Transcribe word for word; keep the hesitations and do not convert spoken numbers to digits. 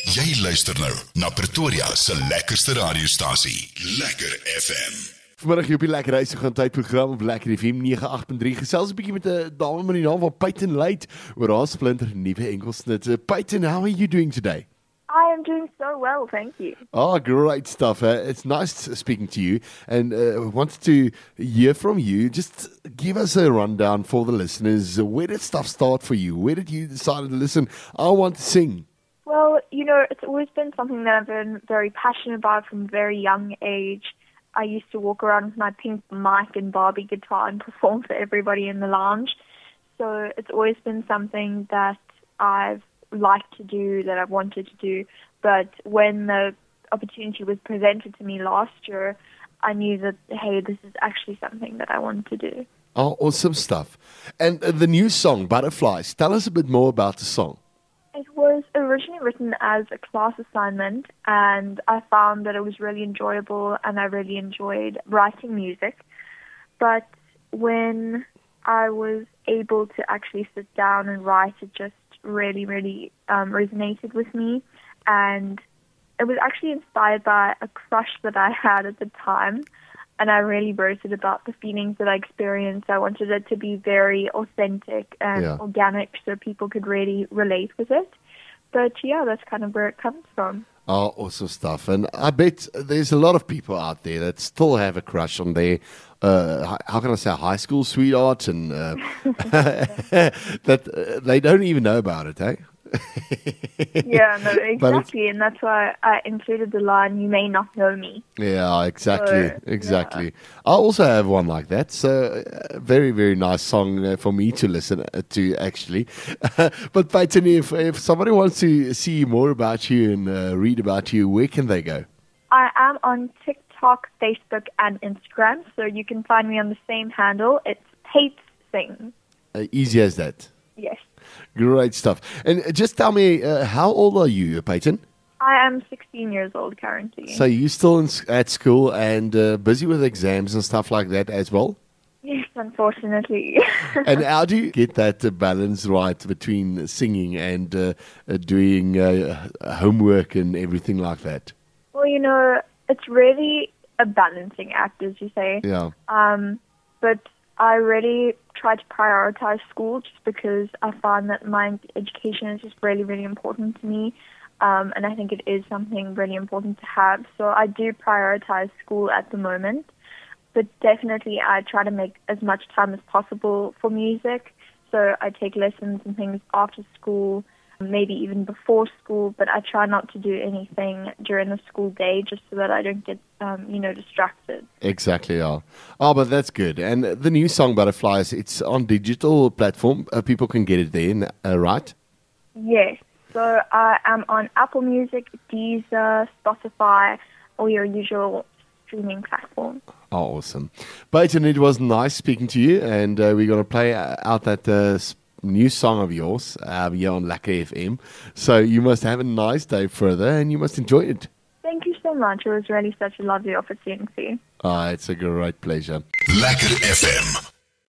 Jy luister nou na Pretoria se lekkerste radiostasie, Lekker F M. Vanmiddag hier op die Lekker Huis gaan tydprogram op Lekker F M nege agt punt drie. Gesels 'n bietjie met 'n dame met die naam van Peyton Luyt oor haar splinter nuwe enkelsnit. Uh, Peyton, how are you doing today? I am doing so well, thank you. Oh, great stuff. Uh, it's nice speaking to you, and uh, wanted to hear from you. Just give us a rundown for the listeners. Where did stuff start for you? Where did you decide to listen? I want to sing. Well, you know, it's always been something that I've been very passionate about from a very young age. I used to walk around with my pink mic and Barbie guitar and perform for everybody in the lounge. So it's always been something that I've liked to do, that I've wanted to do. But when the opportunity was presented to me last year, I knew that, hey, this is actually something that I want to do. Oh, awesome stuff. And uh, the new song, Butterflies, tell us a bit more about the song. It was originally written as a class assignment, and I found that it was really enjoyable and I really enjoyed writing music. But when I was able to actually sit down and write, it just really, really um, resonated with me. And it was actually inspired by a crush that I had at the time. And I really wrote it about the feelings that I experienced. I wanted it to be very authentic and Yeah. organic so people could really relate with it. But yeah, that's kind of where it comes from. Oh, awesome stuff. And I bet there's a lot of people out there that still have a crush on their, uh, hi- how can I say, high school sweetheart, and uh, that uh, they don't even know about it, eh? Yeah, no, But it's- exactly. And that's why I included the line, "You may not know me." Yeah, exactly, So, exactly. yeah. I also have one like that. So, uh, very, very nice song uh, for me to listen uh, to, actually. But Peyton, if if somebody wants to see more about you and uh, read about you, where can they go? I am on TikTok, Facebook, and Instagram, so you can find me on the same handle. It's Pate Sing. Uh, easy as that. Yes. Great stuff. And uh, just tell me, uh, how old are you, Peyton? I am sixteen years old currently. So you still in, s- at school and uh, busy with exams and stuff like that as well? Yes, unfortunately. And how do you get that uh, balance right between singing and uh, uh, doing uh, homework and everything like that? Well, you know, it's really a balancing act, as you say. Yeah. Um, but I really try to prioritize school just because I find that my education is just really, really important to me. Um, and I think it is something really important to have. So I do prioritize school at the moment. But definitely I try to make as much time as possible for music. So I take lessons and things after school, maybe even before school, but I try not to do anything during the school day just so that I don't get, um, you know, distracted. Exactly, yeah. Oh, but that's good. And the new song, Butterflies, it's on digital platform. Uh, people can get it there, uh, right? Yes. So I am on Apple Music, Deezer, Spotify, all your usual streaming platforms. Oh, awesome. Peyton, it was nice speaking to you, and uh, we're going to play uh, out that uh, s- new song of yours uh, here on Lekker F M. So you must have a nice day further, and you must enjoy it. Thank you so much. It was really such a lovely opportunity. Ah, it's a great pleasure. Lekker F M.